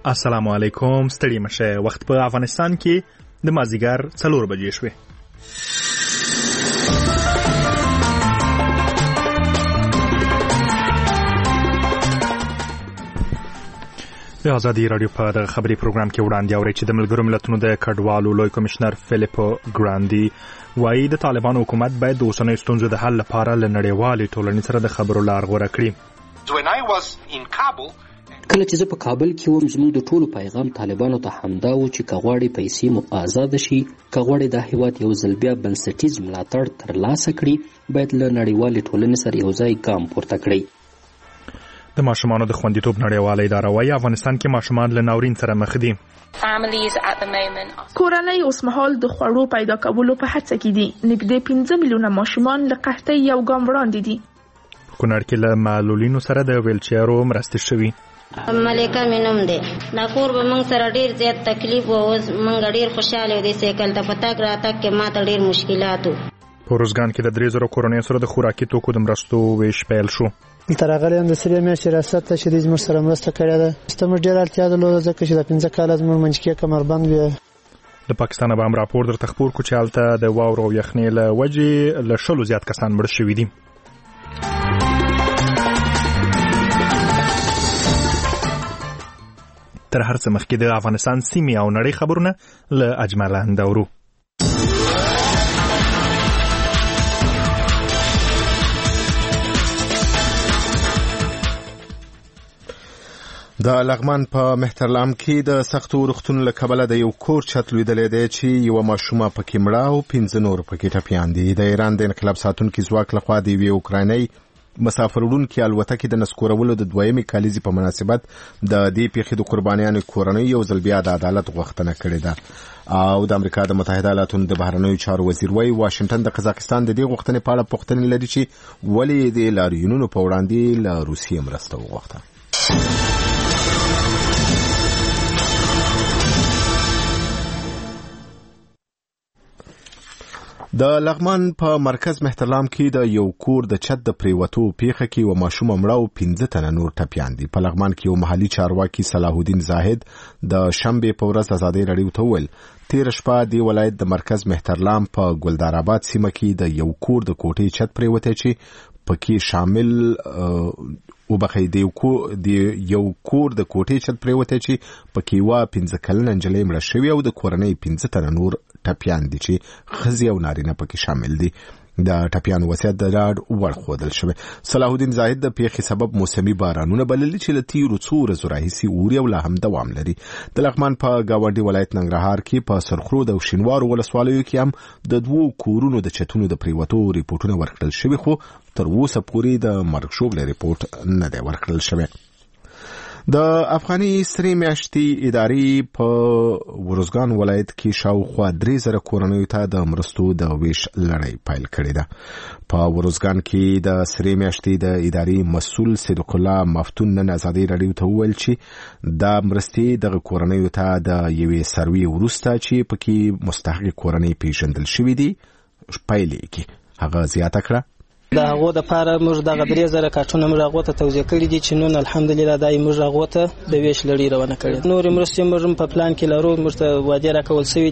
السلام علیکم. ستړي مشه. وخت په افغانستان کې د مازیګر 4 بجې شوې. د ازادي رادیو په د خبري پروګرام کې وړاندې اوري چې د ملګرو ملتونو د کډوالو لوی کمشنر فلیپو ګراندي وايي د طالبان حکومت باید د اوسنۍ ستونزو د حل لپاره له نړیوالې ټولنې سره د خبرو لار غوره کړي. کله چې زه په کابل کې وم، زموږ د ټولو پیغام طالبانو ته همدا و چې که غواړي پیسې مو آزاد شي، که غواړي دا هیواد یو ځل بیا بنسټیز ملاتړ ترلاسه کړي، باید له نړیوالې ټولنې سره یو ځای ګام پورته کړي. د ماشومانو د خوندیتوب نړیواله اداره وايي افغانستان کې ماشومان له ناورین سره مخ دي. کورنۍ اوس مهال د خوړو پیدا کولو په هڅه کې دي. نږدې 15 میلیونه ماشومان له قحطۍ یو ګام وړاندې دي. کونړ کې له معلولینو سره د ویلچیرو مرستې شوي. ملکه مینم ده دا کور به موږ سره ډیر زیات تکلیف و، اوس موږ ډیر خوشاله دي سیکل ته پتاک راته کې ماته ډیر مشکلاتو. په روزګان کې د 3,000 کورنۍ سره د خوراکي توکو د مرستو ویش پیل شو. ترغلې هم د سری میاشتې ریاست ته شدید مر سره مرسته کړې ده. ستمر ډیر اړتیا درلوده ځکه چې د 15 کال زموږ منځ کې کمربند وي. د پاکستان به هم راپور در تخپور کو چې حالت د واورو او یخنۍ له وجې له 100 زیات کسان مړ شوي دي. تر هر څه مخکې د افغانستان سیمې او نړۍ خبرونه له اجمل اندورو. د لغمان په مهترلام کې د سختو روغتونو له کبله د یو کور چت لویدلې دی چې یو ماشومه پکې مړه او 15 نور پکې ټپیان دي. د ایران د انقلاب ساتونکو ځواک لخوا د یوې اوکرایني مسافر وړونکو الوتکې د نسکورولو د دویمې کالیزې په مناسبت د دې پیښې د قربانیانو کورنۍ یو ځل بیا د عدالت غوښتنه کړې ده. او د امریکا د متحده ایالاتو د بهرنیو چارو وزیر وايي واشنگټن د قزاقستان د دې غوښتنې په اړه پوښتنې لري چې ولې د لاریونونو په وړاندې له روسیې مرسته وغوښته. د لغمان په مرکز مهترلام کې د یو کور د چت د پریوتو پیښه کې و ماشوم مړه او 15 تنه نور ټپیان دي. په لغمان کې یو محلي چارواکي صلاح الدین زاهد د شنبه په ورځ ازادي رادیو ته ویل تیر شپه د ولایت د مرکز مهترلام په ګلدار آباد سیمه کې د یو کور د کوټې چت پریوته چې پکې شامل وبخې د یو کور د کوټې چت پریوته چې پکې وا 15 کلنه نجلۍ مړه شوې او د کورنۍ 15 تنه نور ټپیان دي چې ښځې او نارینه پکې شامل دي. د ټپیانو وضعیت د ډاډ وړ ښودل شوی. صلاح الدین زاهد د پیښې سبب موسمي بارانونه بللي چې له تیرو څو ورځو راهیسې اوري او لا هم دوام لري. د لغمان په ګاونډي ولایت ننګرهار کې په سرخرود او شینوارو ولسوالیو کې هم د 2 کورونو د چتونو د پریوتو ریپورتونه ورکړل شوي، خو تر اوسه پورې د مرګ شوبله ریپورت نه دی ورکړل شوی. د افغاني سری میاشتې ادارې په وروزګان ولایت کې شاوخوا 3,000 کورنیو ته د مرستو د ویش لړۍ پیل کړې ده. په وروزګان کې د سری میاشتې د ادارې مسؤل صدیق الله مفتون نن ازادي رادیو ته وویل چې دا مرستې د کورنیو ته د یوې سروي وروسته چې پکې مستحق کورنۍ پیژندل شوې دي پیلې کې هغه زیاته کړه. دا هغه د پاره موږ دغه 3,000 کارتونه موږ هغه ته توزیع کړی دي چې نن الحمدلله دای موږ هغه ته د ویش لړۍ روانه کړې. نور مرستې موږ په پلان کې لرو، موږ ته وعده راکول شوی.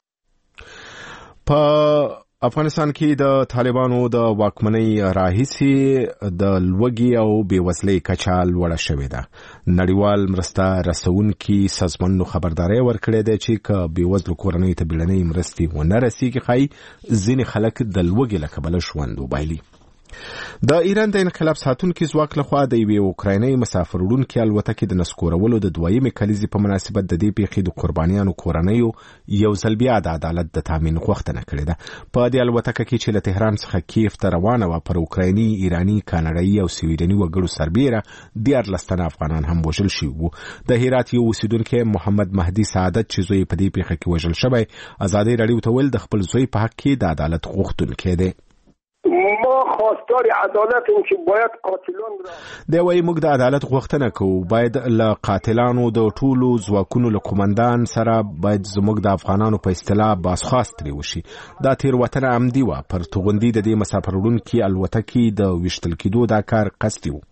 په افغانستان کې د طالبانو د واکمنۍ راهیسې د لوږې او بېوزلۍ کچه لوړه شوې ده. نړیوال مرسته رسونکي سازمانونو خبرداری ورکړې ده چې که بېوزلو کورنیو ته بیړنۍ مرستې ونه رسیږي ښایي ځینې خلک د لوږې له کبله ژوند وبایلي. د ایران د انقلاب ساتونکو ځواک لخوا د یوې اوکرایني مسافر وړونکو الوتکې د نسکورولو د دویمې کلیزې په مناسبت د دې پیښې د قربانیانو کورنیو یو ځل بیا د عدالت د تامین غوښتنه کړې ده. په دې الوتکه کې چې له تهران څخه کیف ته روانه وه پر اوکرایني، ایراني، کاناډایي او سویډني وګړو سربیره 14 تنه افغانان هم وژل شوي وو. د هرات یو اوسیدونکی محمد مهدي سعادت چې زوی په دې پیښه کې وژل شوی ازادي رادیو ته ویل د خپل زوی په حق کې د عدالت غوښتونکی دی. ما خواستار عدالت ام چې باید قاتلان را دی وایي موږ د عدالت غوښتنه کوو، باید له قاتلانو د ټولو ځواکونو له قومندان سره باید زموږ د افغانانو په اصطلاح بازخواست ترې وشي. دا تېروتنه عمدي وه، پر توغندي د دې مسافر وړونکي الوتکې د ویشتل کېدو دا کار قصدي و.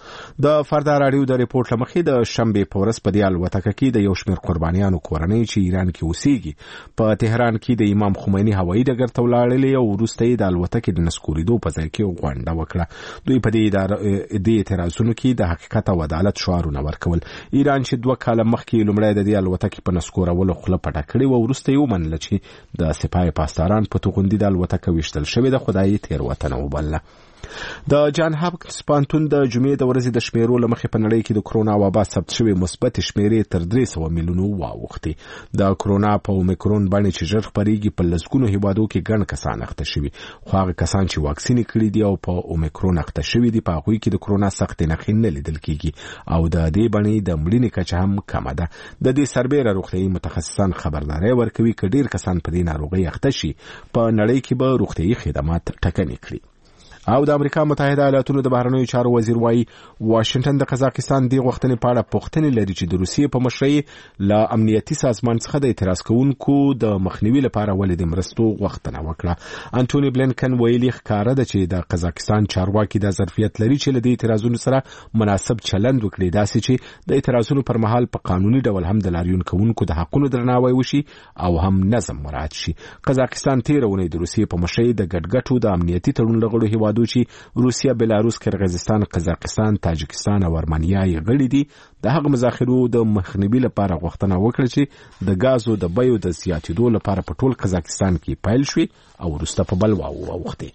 د فردا راډیو د ریپورت لمخې د شنبې په ورځ په دې الوتکه کې د یو شمېر قربانیانو کورنۍ چې ایران کې اوسېږي په تهران کې د امام خمیني هوایي ډګر ته ولاړلې او وروسته یې د الوتکې د نسکورېدو په ځای کې غونډه وکړه. دوی په دې اعتراضونو کې د حقیقت او عدالت شعارونه ورکول. ایران چې 2 کاله مخکې لومړی د دې الوتکې په نسکورولو خوله پټه کړې و، وروسته یې ومنله چې د سپاه پاسداران په توغندي د الوتکه ویشتل شوې ده، خدای تېروتنه وبلله. د جان هاپکینز پوهنتون د جمعې د ورځې د شمیرو لمخې په نړۍ کې د کرونا وبا ثبت شوې مثبت شمیرې تر 300 میلیونو واوښتې. د کرونا په اومیکرون باندې چې ژر خپرېږي په لسګونو هیوادو کې ګڼ کسان اخته شوي، خو هغه کسان چې واکسین کړي دي او په اومیکرون اخته شوي دي په هغوی کې د کرونا سختې نښې نه لیدل کېږي او د دې باندې د مړینې کچه هم کمه ده. د دې سربېره روغتیایي متخصصان خبرداری ورکوي که ډېر کسان په دې ناروغۍ اخته شي په نړۍ کې به روغتیایي خدمات ټکنۍ کړي. او د امریکا متحده ایالاتونو د بهرنیو چارو وزیر وايي واشنگټن د قزاقستان د غوښتنې په اړه پوښتنې لري چې د روسیې په مشرۍ له امنیتي سازمان څخه د اعتراض کوونکو د مخنیوي لپاره ولې د مرستو غوښتنه وکړه. انټونی بلینکن ویلي ښکاره ده چې د قزاقستان چارواکي د ظرفیت لري چې له دې اعتراضونو سره مناسب چلند وکړي، داسې چې د اعتراضونو پر مهال په قانوني ډول هم د لاریون کوونکو د حقونو درناوی وشي او هم نظم مراعات شي. قزاقستان تېره اونۍ د روسیې په مشرۍ د ګډ د امنیتي تړون لغړو هیوادو چې روسیا، بلاروس، قرغیزستان، قزاقستان، تاجکستان او ارمنیا یې غړي دي د هغه مذاکرو د مخنیوي لپاره غوښتنه وکړه چې د غازو د بیو د زیاتېدو لپاره په ټول قزاقستان کې پیل شوي او وروسته په بلوا واوښتې.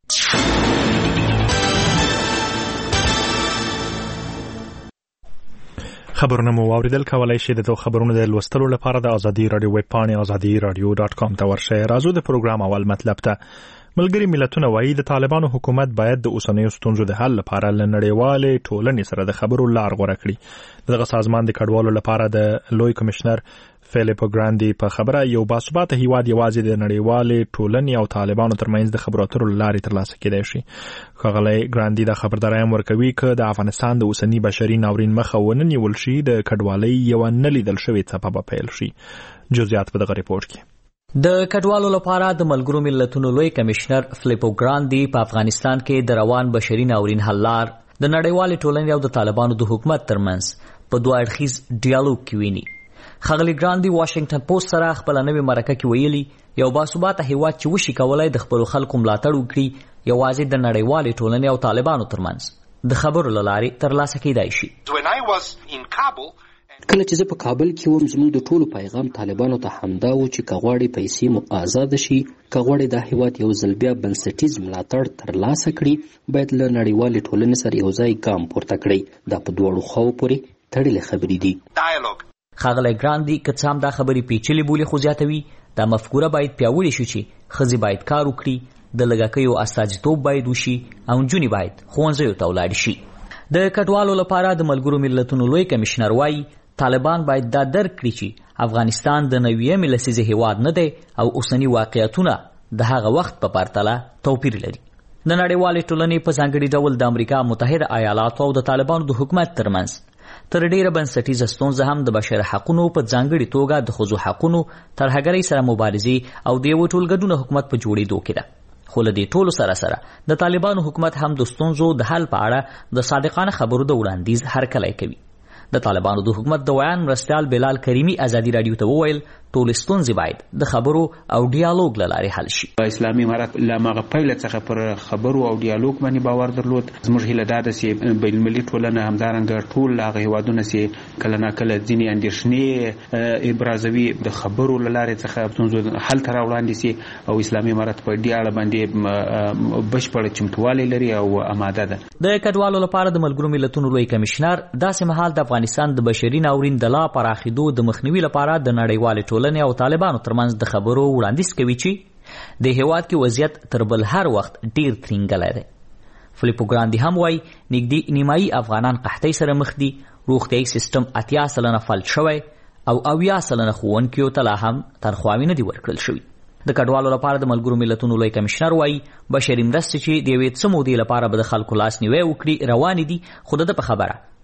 خبرونه مو واوریدل. کولای شئ د خبرونو د لوستلو لپاره د ازادي رادیو ویب پاڼې azadiradio.com ته ورشئ. راځو د پروګرام اول مطلب ته. ملګري ملتونه وایي د طالبانو حکومت باید د اوسنیو ستونزو د حل لپاره له نړیوالې ټولنې سره د خبرو لار غوره کړي. دغه سازمان د کډوالو لپاره د لوی کمشنر فیلیپو ګراندي په خبره یو باثباته هیواد یوازې د نړیوالې ټولنې او طالبانو ترمنځ د خبرو اترو لارې ترلاسه کېدای شي. ښاغلی ګراندي د خبرداری هم ورکوي که د افغانستان د اوسني بشري ناورین مخه ونه نیول شي د کډوالۍ یوه نه لیدل شوې څپه به پیل شي. جزئیات په دغه ریپورټ کې. د کډوالو لپاره د ملګرو ملتونو لوی کمشنر فیلیپو ګراندي په افغانستان کې د روان بشري ناورین حل لار د نړیوالې ټولنې او د طالبانو د حکومت ترمنځ په دوه اړخیز ډیالوګ کې ویني. ښاغلی ګراندي واشنگټن پوسټ سره خپل نوې مرکه کې ویلي یو باثباته هیواد چې وشي کولای د خپل خلکو ملاتړ وکړي یوازې د نړیوالې ټولنې او طالبانو ترمنځ د خبرو له لارې ترلاسه کېدای شي. کله چې زه په کابل کې وم زموږ د ټولو پیغام طالبانو ته همدا و چې که غواړي پیسې مو آزاده شي، که غواړي دا هیواد یو ځل بیا بنسټیز ملاتړ ترلاسه کړي، باید له نړیوالې ټولنې سره یو ځای ګام پورته کړي. دا په دواړو خواو پورې تړلې خبرې دي. ښاغلی ګراندي که څه هم دا خبرې پیچلې بولي خو زیاتوي دا مفکوره باید پیاوړې شي چې ښځې باید کار وکړي، د لږکیو استازیتوب باید وشي او نجونې باید ښوونځیو ته ولاړې شي. د کډوالو لپاره د ملګرو ملتونو لوی کمشنر وایي طالبان باید دا درک کړي چې افغانستان د 90 لسیزې هیواد نه دی او اوسني واقعیتونه د هغه وخت په پرتله توپیر لري. د نړیوالې ټولنې په ځانګړي ډول د امریکا متحده ایالاتو او د طالبانو د حکومت ترمنځ تر ډیره بنسټیزه ستونزه هم د بشر حقونو په ځانګړي توګه د ښځو حقونو ترهګرۍ سره مبارزې او د یو ټولګډونه حکومت په جوړېدو کې ده. خو له دې ټولو سره سره د طالبانو حکومت هم د ستونزو د حل په اړه د صادقانه خبرو د وړاندیز هرکلی کوي. د طالبانو د حکومت د ویان مرستیال بلال کریمی ازادي رادیو ته وویل ټول ستونزې باید د خبرو او ډیالوګ له لارې حل شي. اسلامي امارات له هغه پیله څخه پر خبرو او ډیالوګ باندې باور درلود. زموږ هیله دا ده چې بین المللي ټولنه همدارنګه ټول هغه هیوادونه چې کله ناکله ځینې اندېښنې ابرازوي د خبرو له لارې څخه ستونزو حل ته راوړاندې سي او اسلامي امارات په دې اړه باندې بشپړ چمتووالی لري او آماده ده. د کډوالو لپاره د ملګرو ملتونو لوی کمشنر داسې مهال د افغانستان د بشري ناورین د لا پراخېدو د مخنیوي لپاره د نړیوالې ټولنې او طالبانو ترمنځ د خبرو وړاندیز کوي چې د هیواد کې وضعیت تر بل هر وخت ډیر ترینګلی دی. فیلیپو ګراندي هم وایي نږدې نیمایي افغانان قحطۍ سره مخ دي، روغتیایي سیستم 80% فلج شوی او 80% ښوونکیو ته لا هم تنخواوې نه دي ورکړل شوي. د کډوالو لپاره د ملګرو ملتونو لوی کمشنر وایي بشري مرستې چې د یوې څه مودې لپاره به د خلکو لاس نیوی وکړي روانې دي، خو د په خبره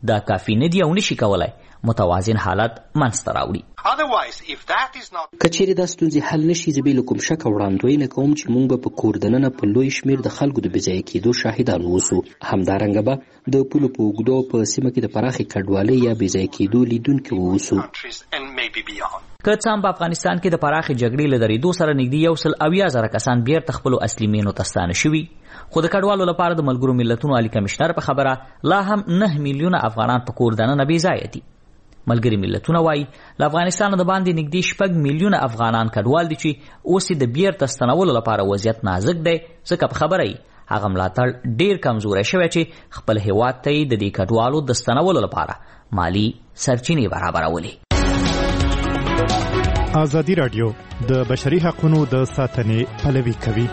دا کافي نه دی او نشي کولای متوازن حالت منځته راوړي. که چیرې دا ستونزې حل نشي، زه بې له کوم شکه وړاندوینه کوم چې موږ به په کور دننه په لوی شمېر د خلکو د بېځایه کېدو شاهدان اوسو. همدارنګه به د پولو په اوږدو په سیمه کې د پراخې کډوالۍ یا بېځایه کېدو لیدونکي واوسو. که څه هم په افغانستان کې د پراخې جګړې له درېدو سره نږدې 170,000 کسان بیرته خپلو اصلي مېنو ته ستانه شوي، خو د کډوالو لپاره د ملګرو ملتونو عالي کمشنر په خبره لا هم 9 میلیونه افغانان په کور دننه بېځایه دي. ملګري ملتونه وایي له افغانستان د باندې نږدې 6 میلیونه افغانان کډوال دي چې اوس د بیرته ستنولو لپاره وضعیت نازک دی، ځکه په خبره یې هغه ملاتړ ډیر کمزوری شوی چې خپل هیواد ته د دې کډوالو د ستنولو لپاره مالی سرچینې برابرولې. ازادي راډیو د بشري حقوقو د ساتنې پلوي کوي.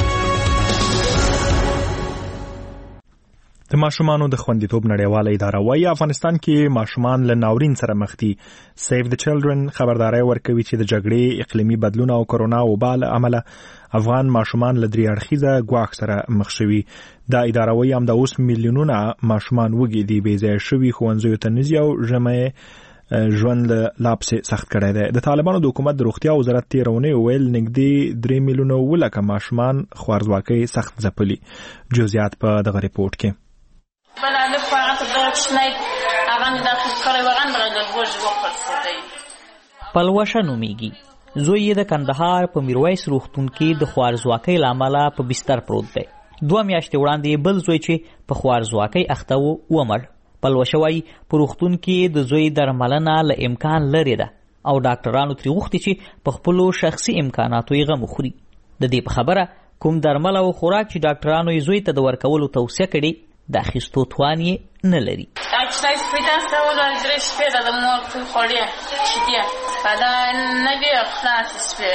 د ماشومانو د خوندیتوب نړیواله اداره وايي افغانستان کې ماشومان له ناورین سره مخ دي. سیف د چلډرن خبرداري ورکوي چې د جګړې، اقلیمي بدلون او کرونا وبا له امله افغان ماشومان له درې اړخیزه ګواښ سره مخ شوي. دا اداره وايي هم د اوس میلیونونه ماشومان وږي دي، بېځایه شوي، ښوونځیو ته نه ځي او ژمی ژوند له لاپسې سخت کړی دی. د طالبانو د حکومت د روغتیا وزارت تېره اونۍ ویل نږدې 3 میلیونه ولکه ماشومان خوارځواکۍ سخت ځپلي. جزئیات په دغه ریپورټ کې. پلوشه نومیږي. زوی یې د کندهار په میرویس روغتون کې د خوارځواکۍ له امله په بستر پروت دی. 2 میاشتې وړاندې بل زوی چې په خوارځواکۍ اخته و ومړ. پلوشه وایي په روغتون کې د زوی درملنه له امکان لرې ده او ډاکټرانو ترې غوښتي چې په خپلو شخصي امکاناتو یې غم وخوري. د دې په خبره کوم درمل او خوراک چې ډاکټرانو یې زوی ته د ورکولو توصیه کړې د اخیستو توان یې نه لري. دا نوی خلاص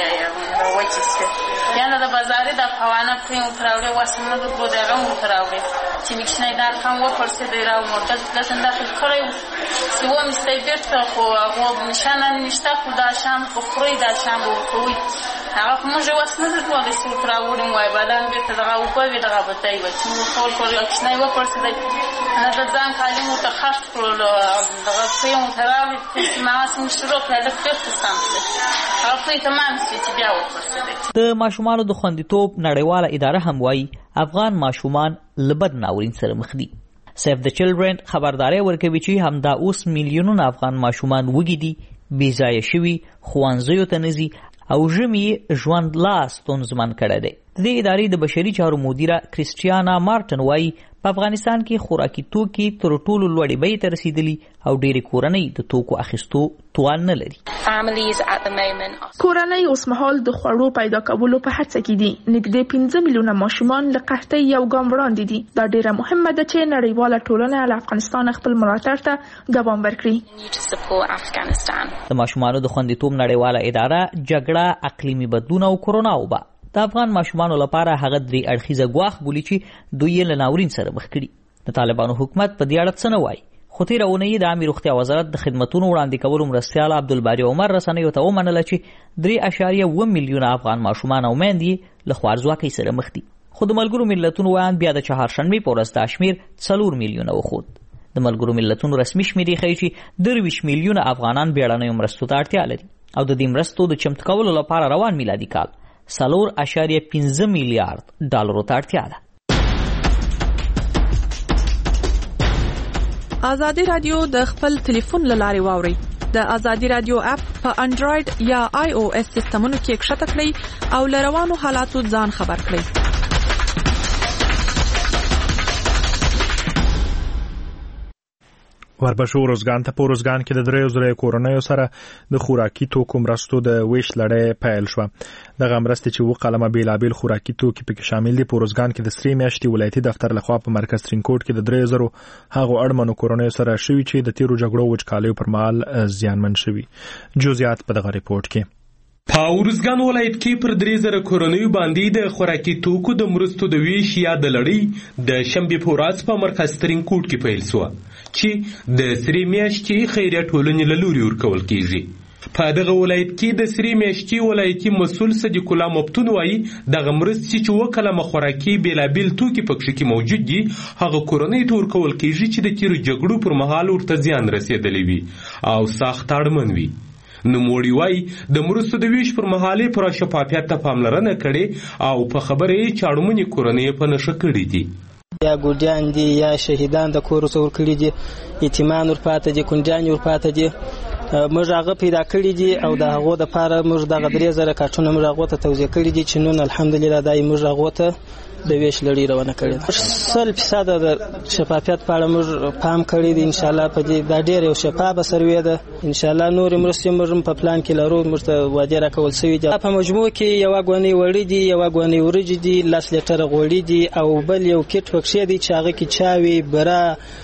یعنی د بازاري د فوانه پریم تراوړي واسمه د بودغه مو تراوړي چې مکشنه دا کوم ورپرسه دی راو مرتد د داخل کړو سیو مستیبت خو هغه نشانه نشته خو دا شام خو خوري دا شام کوي هغه موږ واسمه د بودغه سیو تراوړي وای بدن به دغه او په دغه بتای و چې خو خو مکشنه ورپرسه دی انا د ځان تعلیم متخصص کړو دغه پریم تراوړي چې ما سم شروع کړل د ماشومانو د خوندیتوب نړیواله اداره هم وایي افغان ماشومان له بد ناورین سره مخ دي. سیف د چلډرن خبرداري ورکوي چې همدا اوس میلیونونه افغان ماشومان وږي دي، بېځایه شوي، ښوونځیو ته نه ځي او ژمی ژوند لا ستونزمن کړی دی. د دې ادارې د بشري چارو مدیره کریسټیانا مارټن وایي په افغانستان کې خوراکي توکي تر ټولو لوړې بیې ته رسیدلي او ډېرې کورنۍ د توکو اخیستو توان نه لري. کورنۍ اوس مهال د خوړو پیدا کولو په هڅه کې دي. نږدې 15 میلیونه ماشومان له قحطۍ یو ګام وړاندې دي. دا ډېره مهمه ده چې نړیواله ټولنه له افغانستان خپل ملاتړ ته دوام ورکړي. د ماشومانو د خوندیتوب نړیواله اداره جګړه، اقلیمي بدلون او کرونا وبا د افغان ماشومانو لپاره هغه درې اړخیزه ګواښ بولي چې دوی یې له ناورین سره مخ کړي. د طالبانو حکومت په دې اړه څه نه وایي، خو تېره اونۍ د عامې روغتیا وزارت د خدمتونو وړاندې کولو مرستیال عبدالباري عمر رسنیو ته ومنله چې 3.1 میلیونه افغان ماشومان او میندې له خوارځواکۍ سره مخ دي. خو د ملګرو ملتونو ویان بیا د چهارشنبې په ورځ دا شمېر 4 میلیونه وښود. د ملګرو ملتونو رسمي شمېرې ښیي چې 23 میلیونه افغانان بیړنیو مرستو ته اړتیا لري او د دې مرستو د چمتو کولو لپاره روان میلادي کال 4.5 میلیارډ ډالرو ته اړتیا ده. ازادي رادیو د خپل ټلیفون له لارې واوري. د ازادي رادیو اپ په انډراید یا آی او اس سیستمونو کې ښکته کړئ او له روانو حالاتو ځان خبر کړئ. وربشو روزګان ته په روزګان کې د 3,000 کورنیو سره د خوراکي توکو مرستو د ویش لړۍ پیل شوه. دغه مرستې چې وقلمه بیلابیل خوراکي توکي پکې شامل دي په روزګان کې د 3 میاشتې ولایتي دفتر لخوا په مرکز ترینکوټ کې د 3,000 هغو اړمنو کورنیو سره شوي چې د تیرو جګړو وچکالیو پر مهال زیانمن شوي. جزئیات په دغه ریپورټ کې. په ارزګان ولایت کې پر 3,000 کورنیو باندې د خوراکي توکو د مرستو د ویش یا د لړۍ د شنبې په ورځ په مرکز ترینکوټ کې پیل شوه چې د 3 میاشتې خیریه ټولنې له لوري ورکول کیږي. په دغه ولایت کې د سری میاشتي ولایتي مسؤل صدیق الله مفتون وایي دغه مرستې چې 2 کلمه خوراکي بېلابېل توکي پکښې کې موجود دي هغه کورنۍ ته ورکول کېږي چې د تېرو جګړو پر مهال ورته زیان رسېدلی وي او سخت اړمن وي. نوموړي وایي د مرستو د ویش پر مهال یې پوره شفافیت ته پاملرنه کړې او په خبره یې چې اړمنې کورنۍ یې په نښه کړي دي. یا ګوډیان دي یا شهیدان د کور څخه ورکړي دي، یتیمان ورپاته دي، کونډیان ورپاته دي. موږ هغه پیدا کړي دي او د هغو دپاره موږ دغه 3000 کارټونه موږ هغو ته توزیع کړي دي چې نن الحمدلله دا موږ هغو ته د ویش لړۍ روانه کړې ده. 100% د شفافیت په اړه موږ پام کړی دی. انشاءالله په دې دا ډېر یو شفافه سروې ده. انشاءالله نورې مرستې موږ په پلان کې لرو، موږ ته وعدې راکول سوي دي. په مجموع کې یوه ګونۍ وړۍ دي، یوه ګونۍ وریجې دي، 10 لیټره غوړي دي او بل یو کټ پکښې دی چې هغه کې چاوي، بره،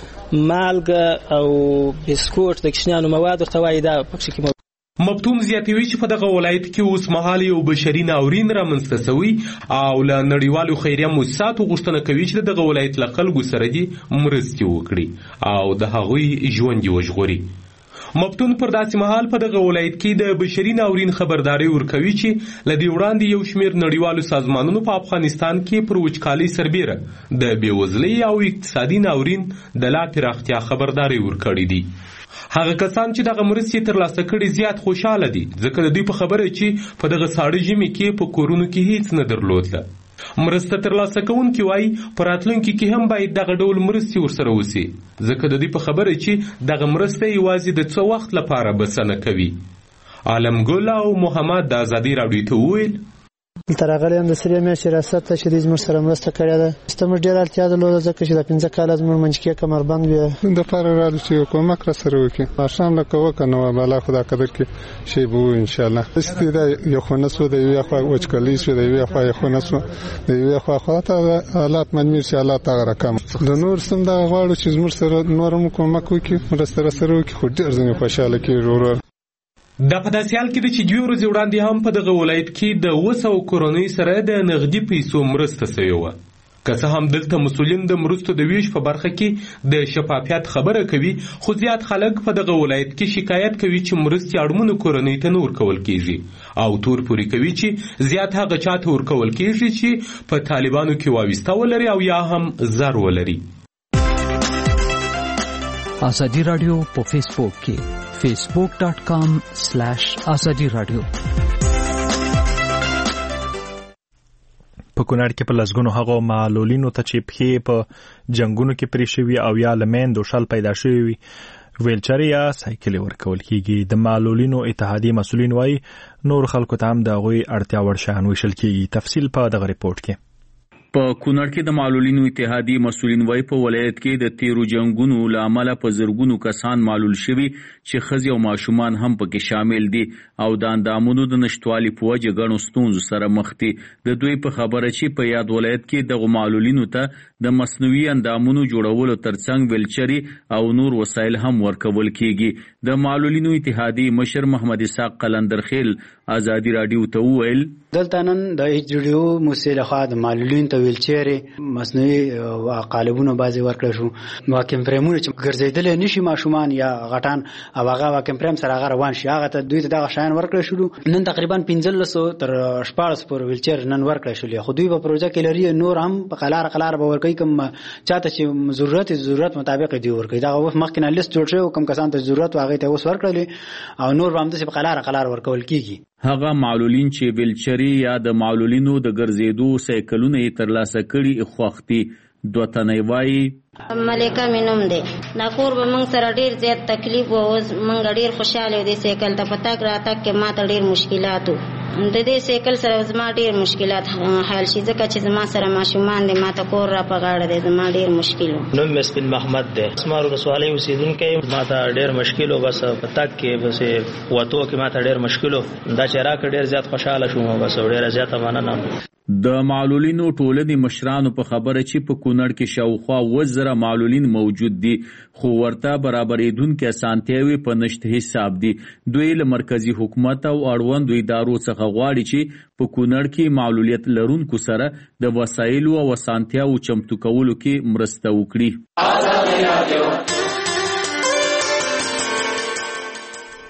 مالګه او بسکوټ د کشنیانو مواد ورته وایي دا پکښې کې. مفتون زیاتوي چې په دغه ولایت کې اوس مهال یو بشري ناورین رامنځته سوی او له نړیوالو خیریه مؤسساتو غوښتنه کوي چې دغه ولایت له خلکو سره دي مرستې وکړي او د هغوی ژوند یې وژغوري. مفتون پر داسې مهال په دغه ولایت کې د بشري ناورین خبرداری ورکوي چې له دې وړاندې یو شمېر نړیوالو سازمانونو په افغانستان کې پر وچکالۍ سربیره د بېوزلۍ او اقتصادي ناورین د لا پراختیا خبرداری ورکړی دي. هغه کسان چې دغه مرستې ترلاسه کړي زیات خوشحاله دي ځکه د دوی په خبره چې په دغه ساړه ژمي کې په کورونو کې هیڅ نه درلوده. مرسته ترلاسه کوونکي وایي په راتلونکي کې هم باید دغه ډول مرستې ورسره وسي ځکه د دوی په خبره چې دغه مرسته یوازې د څه وخت لپاره بسنه کوي. عالمګل او محمد د ازادي راډیو ته وویل دلته راغلی یم د سرې میاشتې ریاست ته چې دوی زموږ سره مرسته کړې ده. زموږ ډېره اړتیا درلوده ځکه چې د 15 کاله زموږ منجکې کمربند وي. دپاره راغلو چې یو کومک راسره وکړي. ماښام لکه وکړه نو بالا خدا قدر کې شی به وو انشاءالله. داسې دا یخونه سوه، د یوې خوا وچکالۍ سوه، د یوې خوا یخونه سوه، د یوې خوا خواته حالات منمیر چې حالات هغه رقم. د نور سم دغه غواړو چې زموږ سره نور هم کومک وکړي، مرسته راسره وکړي، خو ډېر ځینې خوشحاله کېږي ورور. دا په داسې حال کې ده چې 2 ورځې وړاندې هم په دغه ولایت کې د 200 کورنۍ سره د نغدي پیسو مرسته سوې وه. که څه هم دلته مسؤلین د مرستو د ویش په برخه کې د شفافیت خبره کوي، خو زیات خلک په دغه ولایت کې شکایت کوي چې مرستې اړمنو کورنۍ ته نه ورکول کېږي او تور پورې کوي چې زیات هغه چا ته ورکول کېږي چې په طالبانو کې وابسته ولري او یا هم زر ولري. ازادي رادیو په فیسبوک کې facebook.com/azadi radio. په کونړ کې په لسګونو هغو معلولینو ته چې پښې په جنگونو کې پرې شوي او یا له میندو شل پیدا شوي وي ویلچر یا سایکل ورکول کېږي. د معلولینو اتحادیې مسؤلین وایي نور خلکو ته هم د هغوی اړتیا وړ شیان ویشل کېږي. تفصیل په دغه ریپورټ کې. په کونړ کې د معلولینو اتحادیې مسؤلین وایي په ولایت کې د تیرو جنگونو له امله په زرګونو کسان معلول شوي چې ښځې او ماشومان هم پکې شامل دي او د اندامونو د نشتوالي په وجه ګڼو ستونزو سره مخ دي. د دوی په خبره چې په یاد ولایت کې دغو معلولینو ته د مصنوعي اندامونو جوړولو ترڅنګ ویلچري او نور وسایل هم ورکول کېږي. د معلولینو اتحادیې مشر محمد اسحاق قلندرخیل ازادي راډیو ته وویل دلته نن د ایچ.ډي.او موسسې لخوا د معلولینو ته ویلچرې، مصنوعي قالبونه بعضې ورکړی شو، واکم فرېمونه چې ګرځېدلی نشي ماشومان یا غټان او هغه واکم فرېم سره هغه روان شي، هغه ته دوی ته دغه شیان ورکړی شولو. نن تقریبا 1500 تر 1400 پورې ویلچر نن ورکړی شولې، خو دوی په پروژه کې لري نور هم په قلاره به ورکوي. کوم چاته چې ضرورت مطابق دی ورکوي. دغه وخت مخکې نه لیست جوړ شوی، کوم کسان ته ضرورت هغه ته اوس ورکړلې او نور به همداسې په قلاره ورکول کېږي. هغه معلولین چې ویلچري یا د معلولینو د ګرځېدو سایکلونه یې ترلاسه کړي خوښ دي. دوه تنې وایي ملکه مې نوم دی. دا کور به موږ سره ډېر زیات تکلیف و، اوس موږ ډېر خوشحاله یو. دې سایکل ته په تګ راتګ کې ما ته ډېر مشکلات و. د دې سایکل سره زما ډېر مشکلات حل شي ځکه چې زما سره ماشومان دی، ما ته کور را په غاړه دی، زما ډېر مشکل و. نوم مې سپین محمد دی. اسمار ولسوالۍ اوسېدونکی. ما ته ډېر مشکل و، بس په تګ کې بس وتو کې ما ته ډېر مشکل و. دا چې راکړه ډېر زیات خوشحاله شوم، بس ډېره زیاته مننه. د معلولینو ټولنې مشرانو په خبره چې په کونړ کې شاوخوا 1000 معلولین موجود دي خو ورته برابرېدونکې اسانتیاوې په نشته حساب دي. دوی له مرکزي حکومت او اړوندو ادارو څخه غواړي چې په کونړ کې معلولیت لرونکو سره د وسایلو او اسانتیاوو چمتو کولو کې مرسته وکړي.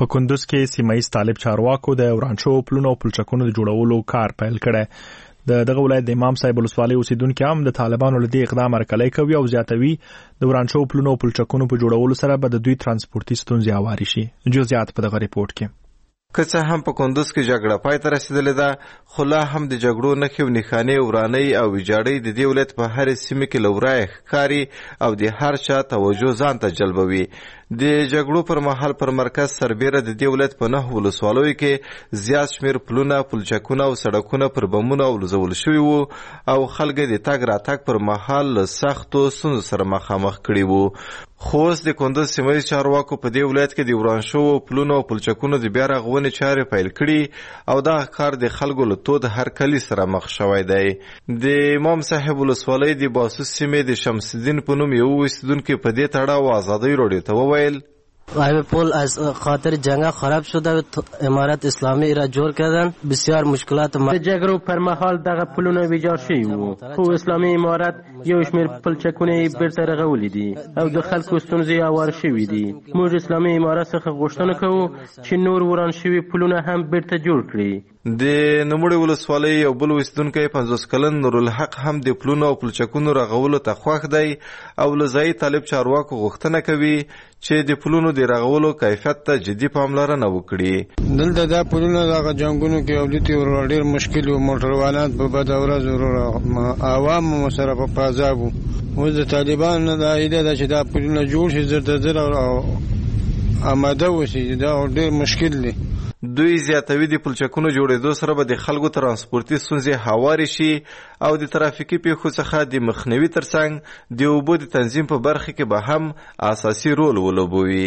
په کندوز کې سیمایي طالب چارواکو د ورانشو پلونو او پلچکونو د جوړولو کار پیل کړی دغه ولایت د امام صاحب ولسوالۍ اوسیدونکو هم د طالبانو له دې اقدام هرکلی کوي او زیاتوي د ورانشو پلونو او پلچکونو په جوړولو سره به د دوی ترانسپورتي ستونزې هواري شي. جزئیات په دغه ریپورت کې. که څه هم په کندوز کې جګړه پای ته رسیدلې ده خو لا هم د جګړو نښې او نښانې ورانۍ او ویجاړۍ د دې ولایت په هرې سیمه کې له ورایه ښکاري او د هر چا توجه ځان ته جلبوي. د جګړو پر مهال پر مرکز سربیره د دې ولایت په 9 ولسوالیو کې زیات شمیر پلونه پلچکونه او سړکونه پر بمونو ولزول شوي وو او خلک د تګ راتګ پر مهال له سختو ستونزو سره مخامخ کړي وو. خو اوس د کندوز سیمه ییز چارواکو په دې ولایت کې د وران شوو پلونو او پلچکونو د بیا رغونې چارې پیل کړي او دغه کار د خلکو له تود هرکلي سره مخ شوی دی. د امام صاحب ولسوالۍ د باسوس سیمې د شمس الدین په نوم یو اوسیدونکي په دې تړاو ازادۍ راډیو ته وویل پل از خاطر جنگ خراب شده و امارت اسلامی را جور کردن بسیار مشکلات جګړو پر مهال دغه پلونه ویجاړ شوي وو خو اسلامي امارت یو شمیر پلچکونه بیرته رغولي دي او د خلکو ستونزې هوار شوي دي. موږ اسلامي امارت څخه غوښتنه کوو چې نور وران شوي پلونه هم بیرته جوړ کړي. د نوموړې ولسوالۍ یو بل اوسیدونکی 50 کلن نورالحق هم د پلونو او پلچکونو رغولو ته خوښ دی او له ځایي طالب چارواکو غوښتنه کوي چې د پلونو د رغولو کیفیت ته جدي پاملرنه وکړي. دلته دا پلونه دغه جنګونو کې اولیتي ډېر مشکل و موټروانات په بده ورځ عوام سره په عذاب وو. اوس د طالبانو د ایده ده چې دا پلونه جوړ شي زر د زر او آماده وشي دا ډېر مشکل دی. دوی زیاتوي د پلچکونو جوړېدو سره به د خلکو ترانسپورتي ستونزې هوارې شي او د ترافیکي پیښو څخه د مخنیوي ترڅنګ د اوبو د تنظیم په برخه کې به هم اساسي رول ولوبوي.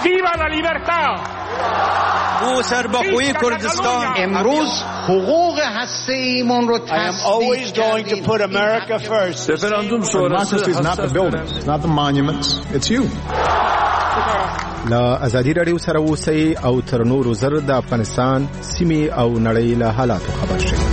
او سرباخوی کردستان امروز حقوق هسته‌ایمون رو تصدیق کردیم. رفراندوم شورای is not the buildings, not the monuments, it's you. لا ازادي رادیو سره اوسئ او تر نورو زر د افغانستان سیمې او نړۍ له حالاتو خبر شئ.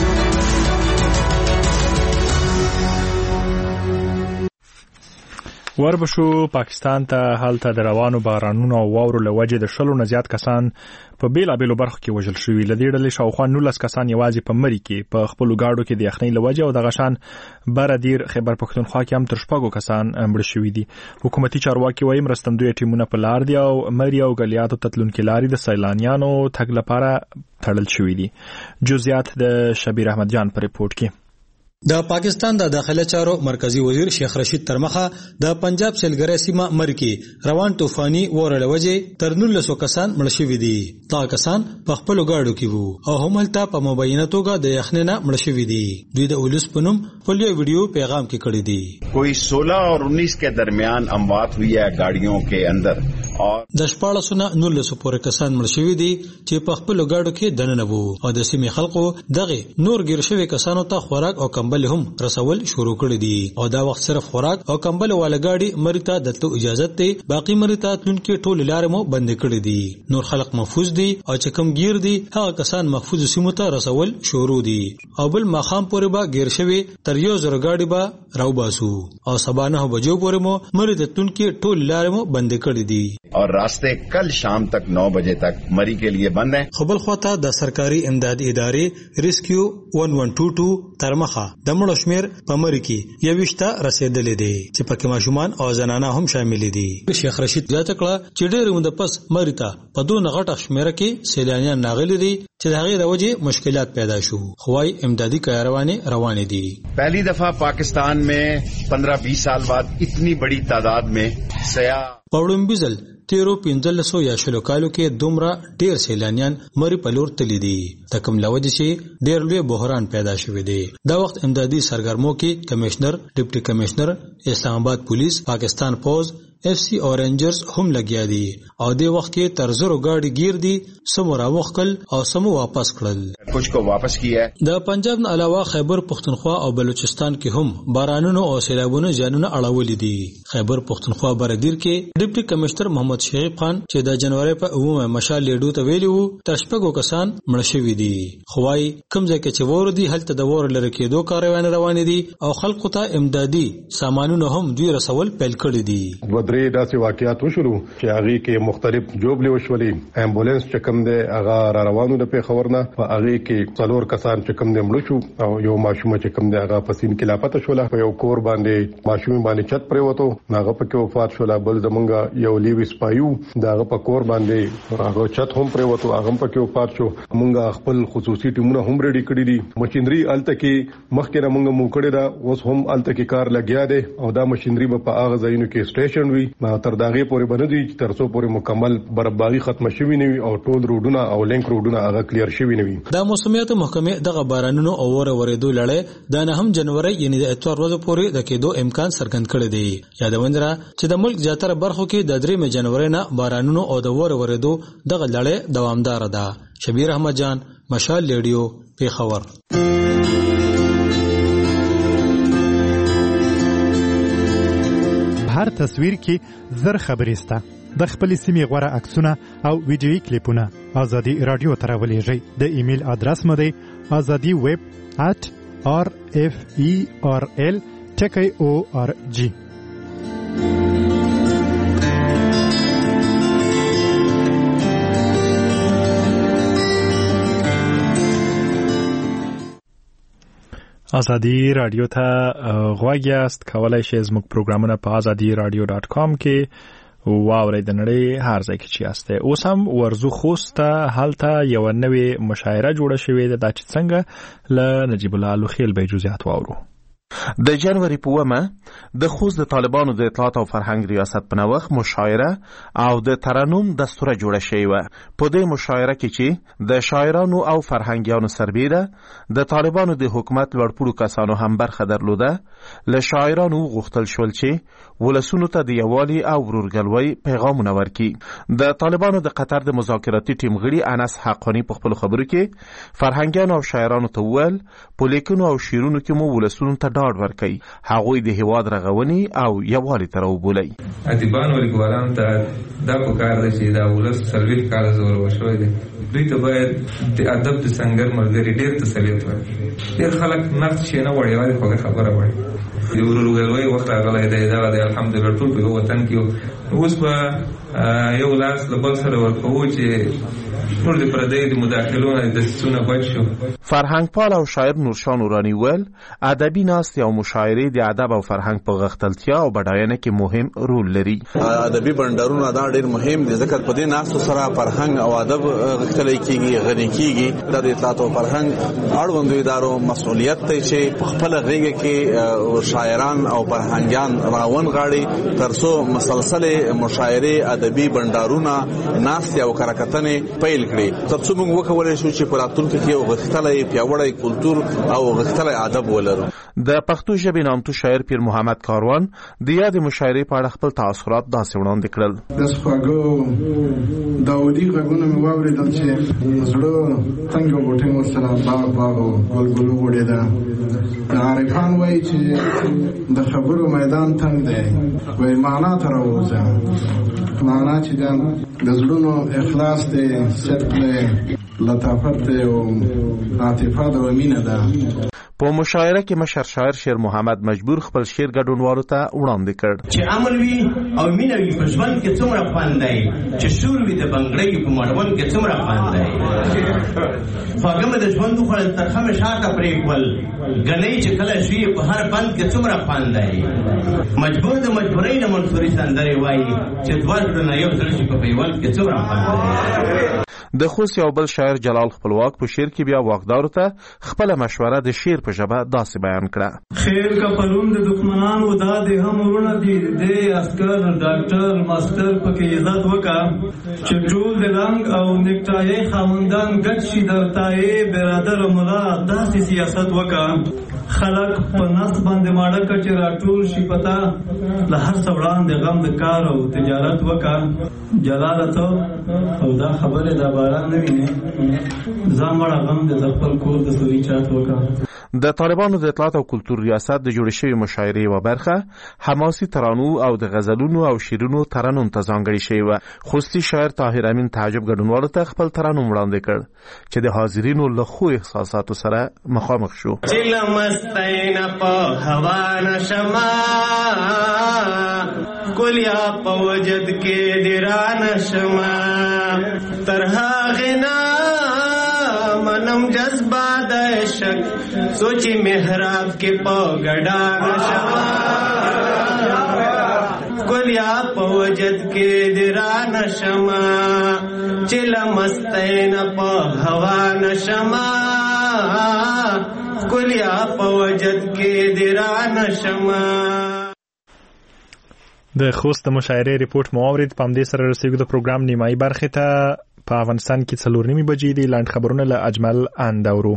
وربشو پاکستان ته هلته د روانو بارانونو او واورو له وجې د 100 نه زیات کسان په بیلابیلو برخو کې وژل شوي. له دې ډلې شاوخوا 19 کسان یوازې په مري کې په خپلو ګاډو کې د یخنۍ له وجې او دغه شان بردیر خیبر پښتونخوا کې هم تر 6 کسان مړه شوي دي. حکومتي چارواکي وايي مرستندوی ټیمونه په لار دي او مري او ګلیاتو تتلونکي لارې د سیلانیانو تګ لپاره تړل شوي دي. جزئیات د شبیر احمد جان په ریپورت کې. د پاکستان د داخله چارو مرکزی وزیر شیخ رشید ترمخه د پنجاب سیلګری سیمه مرکی روان طوفاني وره لوجه تر 1900 کسان مړ شوي دي. تا کسان په خپل گاډو کې وو او هملته په مبینه توګه د یخنینه مړ شوي دي. دوی د اولس پنوم په یو ویډیو پیغام کې کړی دی. کوئی 16 اور 19 के दरमियान اموات हुई है गाड़ियों के अंदर और د 1900 پورې کسان مړ شوي دي چې په خپل گاډو کې دننه وو او د سیمې خلکو دغه نور ګیر شوي کسانو ته خوراک او کمبل هم رسول شروع کړی دي او دا وخت صرف خوراک او کمبل والا گاډي مریته دلته اجازه ته باقی مریته تلونکي ټول لارې مو بند کړی دي. نور خلک محفوظ دي او چې کم گیر دي هغه کسان محفوظ سیمو ته رسول شروع دي او بل ماخام پورې با گیر شوي تر یو زر گاډي با راو باسو او سبا 9 بجو پورې مو مریته تلونکي ټول لارې مو بند کړی دي اور راستے کل شام تک 9 بجے تک مری کے لیے بند ہیں. خپل خواته د سرکاري امدادي ادارې ریسکیو 1122 ترمخه د مړو شمیر په مری کې یوشته رسیدلې دي چې پکې ماشومان او زنانه هم شامل دي. شیخ رشید زیاته کړه چې ډېر مند پس مری ته په دوه غټه شمیره کې سیلانیان ناغلي دي چې هغه د وجې مشکلات پیدا شو. خوای امدادي کاروانې روانې دي. پہلی دفعہ پاکستان میں 15-20 سال بعد اتنی بڑی تعداد میں سیاح پاوړم بيزل 13-15 یا شلو کالو کې دومره ډیر سیلانیان مری په لور تللی دي. تکم لوجه چې ډیر لوی بحران پیدا شوی دی. دا وخت امدادي سرګرمو کې کمشنر ډیپټي کمشنر اسلام آباد پولیس پاکستان پوز FC اورنجرز هم لګیا دي او د وخت کې تر زرو گاډي گیر دي سمو راوخل او سمو واپس کړل. کچھ کو واپس کیا ہے. د پنجاب نه علاوه خیبر پښتونخوا او بلوچستان کې هم بارانونو او سیلابونو ځانونه اړولې دي. خیبر پښتونخوا بردیر کې ډیپټي کمشنر محمد شعیب خان چې د جنوري په 9 مشال لیډو ته ویلو تر 6 کسان مړ شوي دي. خوای کمزې کې چې ور دي هلته د ور لره کېدو کاروان روان دي او خلکو ته امدادي سامانونه هم دوی رسول پیل کړی دي. درې داسې واقعیات وشولو چې هغه کې مختلف جوبلې وشولې امبولانس چې کوم دی هغه را روانو د پیښور نه په هغه کې څلور کسان چې کوم دی مړ شو او یو ماشوم چې کوم دی هغه پسین کې لاپته شول په یو کور باندې ماشوم باندې چت پرې وته هغه په کې وفات شول بل زمونږ یو لیویس پایو دغه په کور باندې هغه چت هم پرې وته هغه په کې وفات شو مونږ خپل خصوصي ټیمونه هم ریډي کړی دي مشینری الته کې مخکې مونږ مو کړی دا اوس هم الته کې کار لګیا دی او دا مشینری په هغه ځایونو کې سټیشن وي تر داغه پورې بندوي چې تر څو پورې مکمل برابرۍ ختم شوي نه وي او ټول روډونه او لینک روډونه هغه کلیر شوي نه وي. د موسمیات محکمه دغه بارانونو او ورېدو لړۍ د 9 جنوري یعنی د اتوار ورځې پورې د کېدو امکان څرګند کړی دی. یادوندره چې د ملک زیاتره برخو کې د 3 جنوري نه بارانونو او د ورېدو دغه لړۍ دوامدار ده. شبیر احمد جان مشال ریډیو پیښور. هر تصویر کې زر خبرې سته. د خپل سیمې غوړه عکسونه او ویډیويي کلیپونه ازادي رادیو ته راولېږئ. د ایمیل ادرس مو دی azadi@referl.org. ازادي رادیو ته غوږ یاست. کولای شئ زموږ پروګرامونه په azadiradio.com کې واورئ د نړۍ هر ځای کې چې یاستئ. اوس هم ورزو خوست هلته یو نوې مشاعره جوړه شوې ده چې څنګه له نجیب الله لوخیل به جزئیات واورو. د جنوري په 1 د خوست د طالبانو د اطلاعات او فرهنګ ریاست په نوښت مشاعره او د ترنم دستوره جوړه شوې و. په دې مشاعره کې چې د شاعرانو او فرهنګیانو سربېره د طالبانو د حکومت لوړپوړو کسانو هم برخه درلوده، له شاعرانو غوښتل شول چې ولسونو ته د یووالي او ورورګلوۍ پیغامونه ورکړي. د طالبانو د قطر د مذاکراتي ټیم غړي انس حقانی په خپل خبرو کې فرهنګیانو او شاعرانو ته وویل په لیکنو او شعرونو کې مو ولسونو ته ډاډ ورکړي، هغوی د هیواد رغونې او یووالي ته راوبولئ. ادیبانو لیکوالانو ته دا پکار ده چې دا ولس 40 کاله زور وشوی دی، دوی ته باید د ادب د سنگر ملګري ډېر تسلیت ورکړي. ډېر خلک نقد شي نه وړي وایي خو خبره وړي د ورورګلوۍ وخت راغلی دی. دا د الحمدلله ټول په وطن کې اوس به یو لاس له بل سره ورکوو چې نور د پردیو د مداخلو نه د دسیسو نه بچ شو. فرهنګپال او شاعر نورشاه نوراني ویل ادبي ناستې او مشاعرې د ادب او فرهنګ په غښتلتیا او بډاینه کې مهم رول لري. ادبي بندرونه دا ډېر مهم دي ځکه په دې ناستو سره فرهنګ او ادب غښتلی کېږي، غني کېږي. دا د اطلاعات او فرهنګ اړوندو ادارو مسؤلیت دی چې په خپله غېږه کې شاعران او فرهنګیان راون غاړي تر څو مسلسلې مشاعرې ادبي بندرونه ناستې او کارکتنې پیل کړي تر څو موږ وکولای شو چې په راتلونکي کې یو غښتلی پیاوړی کلتور او غښتلی ادب ولرو. د پښتو ژبې نامتو شاعر پیر محمد کاروان د یادې مشاعرې په اړه خپل تاثرات داسې وړاندې کړل. د خواږه داودي غږونه مې واورېدل چې زړه څنګه بوټۍ ورسره باغ باغ او ګلګلو غوړېده. عارفان وایي چې د خبرو میدان تنګ دی، وایي معنا ته راووځه. معنا چې د زړونو اخلاص دی، صدق دی، لطافت دی او عاطفه ده او مینه ده. په مشاعره کې مشر شاعر شیر محمد مجبور خپل شعر ګډونوالو ته وړاندې کړ. چې عمل وي او مینه وي په ژوند کې څومره خوند دی، چې شور وي د بنګړۍ په مړوند کې څومره خوند دی. خواږه مې د ژوند وخوړل ترخه مې شاته پرېښول، ګنۍ چې کله شي په هر بند کې څومره خوند دی. مجبور د مجبورۍ نه منصوري سندرې وایي چې دوه زړونه یو زړه شي په پیوند کې څومره خوند دی. د خوست یو بل شاعر جلال خپلواک په شعر کې بیا واکدارو ته خپل مشوره د شعر په ژبه داسې بیان کړه. خیر کا پلون د دښمنانو دا د هم ورونه دي، د عسكر ډاکټر ماستر پکې عزت وکا چې ټول د رنگ او نیکټای خاوندان ګډ شي درتای برادر مولا داسې سیاست وکا. خلق په نس باندې ماړه کچ راټول شي پتا له هر څوړان د غم د کار او تجارت وکا. جلالت او دا خبره د باران نه ویني ځان مړه غم د خپل کور د سوري چات وکا. د طالبانو د اطلاعات او کلتور ریاست د جوړې شوې مشاعرې یوه برخه حماسي ترانو او د غزلونو او شعرونو ترنم ته ځانګړې شوې وه. خوستي شاعر طاهر امین تعجب ګډونوالو ته خپل ترنم وړاندې کړ چې د حاضرینو له ښو احساساتو سره مخامخ شو. چې له مستۍ نه په هوا نشمه ګلیا په وجد کې دې رانشمه تر هغې نه منم جذبه د عشق سوچي محراب کې په ګډا نشمه ګلیا په وجد کې دې رانشمه چې له مستۍ نه په هوا نشمه ګلیا په وجد کې دې رانشمه. د خوست د مشاعرې ریپورت مو اورید. په همدې سره رسیږو د پروګرام نیمایي برخې ته. په افغانستان کې 4:30 بجې دي. لاند خبرونه له اجمل اندورو.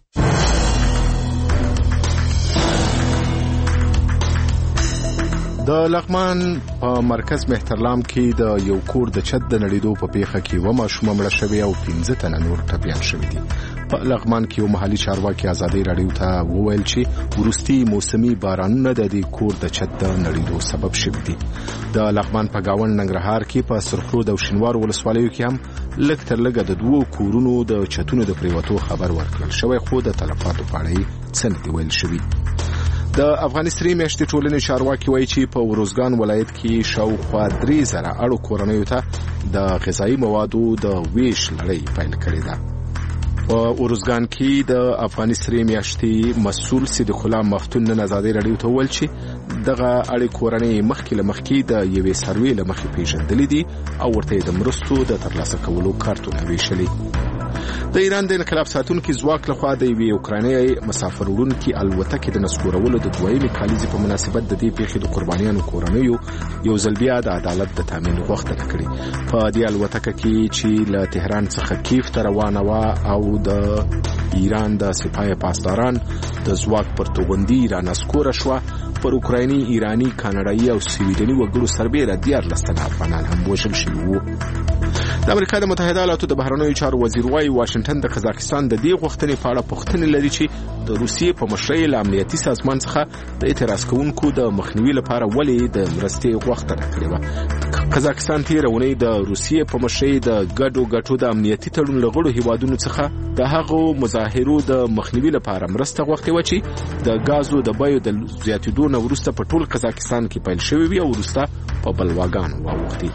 د لغمان په مرکز مهترلام کې د یو کور د چت د نړیدو په پیښه کې و ماشومه مړه شوې او 15 تنه نور ټپیان شوي دي. په لغمان کې یو محلي چارواکي ازادي راډیو ته وویل چې ورستي موسمي بارانونه د دې کور د چت د نړیدو سبب شوي دي. د لغمان په گاون ننګرهار کې په سرخرود او شینوار ولسوالیو کې هم لږ تر لږه د 2 کورونو د چتونو د پریوتو خبر ورکړل شوی، خو د تلفاتو په اړه څه نه دی ویل شوی. د افغانستان میاشتې ټولنې چارواکي وایي چې په وروزګان ولایت کې شاوخوا 3000 اړو کورنیو ته د غذایی موادو د ویش لړۍ پیل کړې ده. په وروزګان کې د افغانستان میاشتې مسؤل صدیق الله مفتون نن ازادي راډیو ته ویل چې دغه اړې کورنۍ مخکې له مخکې د یوې سروې له مخې پیژندلې دي او ورته د مرستو د ترلاسه کولو کارتونه ویشلي. د ایران د انقلاب ساتونکو ځواک لخوا د یوې اوکراني مسافر وړونکي الوتکې د نسکورولو د دویمې کالیزې په مناسبت د دې پیښې د قربانیانو کورنیو یو ځل بیا د عدالت د تامین غوښتنه کړې. په دې الوتکه کې چې له تهران څخه کیف ته روانه وه او د ایران د سپاه پاسداران د ځواک پر توغندي را نسکوره شوه، پر اوکرایني، ایرانی، کاناډایي او سویډني وګړو سربېره 14 تنه افغانان هم وژل شوي وو. د امریکا د متحده ایالاتو د بهرنیو چارو وزیر وايي واشنگټن د قزاقستان د دې غوښتنې په اړه پوښتنې لري چې د روسیې په مشرۍ له امنیتي سازمان څخه د اعتراض کوونکو د مخنیوي لپاره ولې د مرستې غوښتنه کړې وه. قزاقستان تېره اونۍ د روسیې په مشرۍ د ګډو د امنیتي تړون له غړو هیوادونو څخه د هغو مظاهرو د مخنیوي لپاره مرسته غوښتې وه چې د غازو د بیو د زیاتېدو نه وروسته په ټول قزاقستان کې پیل شوې وي او وروسته په بلواګانو واوښتې.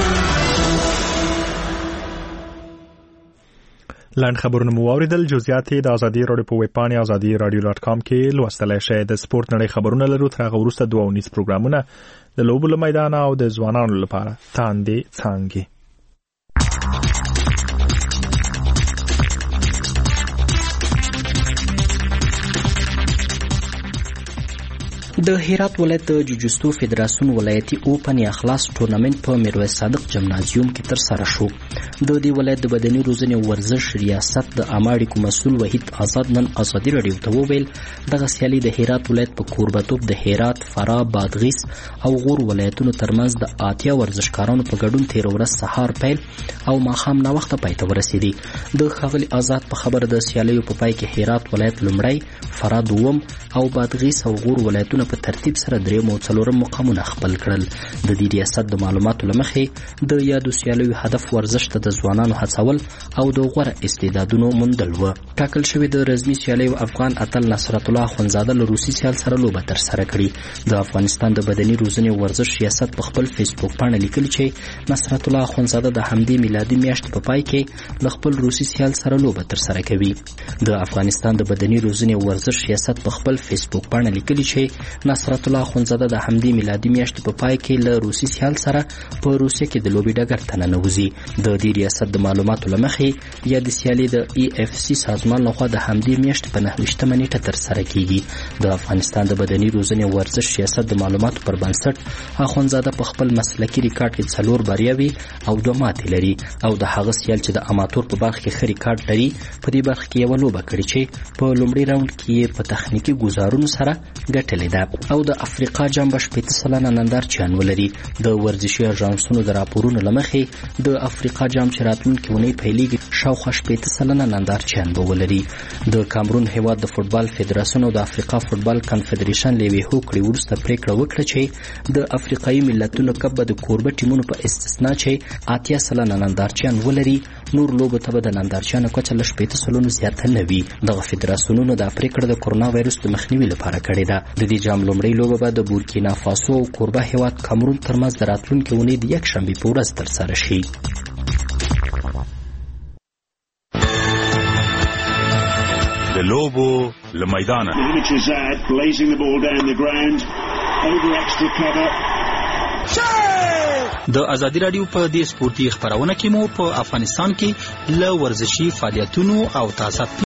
لاند خبرونه مو واوریدل. جزئیات د ازادي راډیو په ویب پاڼې azadi.radio.com کې لوستلای شئ. د سپورت نړۍ خبرونه لرو. تر هغه وروسته 2 پروګرامونه د لوبو له میدان او د ځوانانو لپاره تاندې څانګې. د هرات ولایت د جوجستو فدراسیون ولایتي اوپن یا خلاص ټورنمنت په میرویس صادق جمنازیوم کې ترسره شو. د دې ولایت د بدني روزنې او ورزش ریاست د عامه اړیکو مسؤل وحید آزاد نن ازادي راډیو ته وویل دغه سیالي د هرات ولایت په کوربتوب د هرات، فراه، بادغیس او غور ولایتونو ترمنځ د 80 ورزشکارانو په ګډون 13 ورځ سهار پیل او ماښام ناوخته پای ته ورسېدي. د ښاغلي آزاد په خبره د سیالیو په پای کې هرات ولایت لومړی، فراه دوم او بادغیس او غور ولایتونه په ترتیب سره 3 او 4 مقامونه خپل کړل. د دې ریاست د معلوماتو له مخې د یادو سیالیو هدف ورزش ته د ځوانانو هڅول او د غوره استعدادونو موندل و. ټاکل شوی د رسمي سیالیو افغان اتل نصرت الله اخونزاده له روسي سیال سره لوبه ترسره کړې. د افغانستان د بدني روزنې او ورزش ریاست په خپل فیسبوک باندې لیکلي چې نصرت الله اخونزاده د همدې میلادي میاشتې په پای کې له خپل روسي سیال سره لوبه ترسره کوي. د افغانستان د بدني روزنې او ورزش ریاست په خپل فیسبوک باندې لیکلي چې نصرت الله اخونزاده د همدې میلادي میاشتې په پای کې له روسي سیال سره په روسیه کې د لوبې ډګر ته ننوځي. د دې ریاست د معلوماتو له مخې یا د سیالي د EFC سازمان لخوا د همدې میاشتې په 9 نیټه ترسره کیږي. د افغانستان د بدني روزنې او ورزش ریاست د معلوماتو پر بنسټ اخونزاده په خپل مسلکي ریکارډ کې 4 بریاوي او 2 ماتې لري او د هغه سیال چې د اماتور په برخه کې ښه ریکارډ لري په دې برخه کې یو لوبه کړې چې په لومړي راوند کې په تخنیکی ګزارونو سره ګټلې ده او د افریقا جام 80% نندارچیان ولري. د ورزشي اژانسونو د راپورونو له مخې د افریقا جام چې راتلونکې اونۍ پیلېږي شاوخوا 80% نندارچیان به ولري. د کامرون هیواد د فوټبال فدراسیون او د افریقا فوټبال کنفدریشن له یوې هوکړې وروسته پریکړه وکړه چې د افریقایي ملتونو کپ به د کوربه ټیمونو په استثنا چې 80% نندارچیان ولري نور لوبو ته به د نندارچیانو کچه له 80% زیاته نه وي. دغه فدراسیونونو دا پریکړه د کورونا وایرس د مخنیوي لپاره کړې ده. د دې جام لومړۍ لوبه به د بورکینا فاسو او کوربه هیواد کامرون ترمنځ د راتلونکې اونۍ د یکشنبې په ورځ ترسره شي. د لوبو له میدانه د ازادي رادیو په دې سپورتي خبرونه کې مو په افغانستان کې له ورزشي فعالیتونو او تازه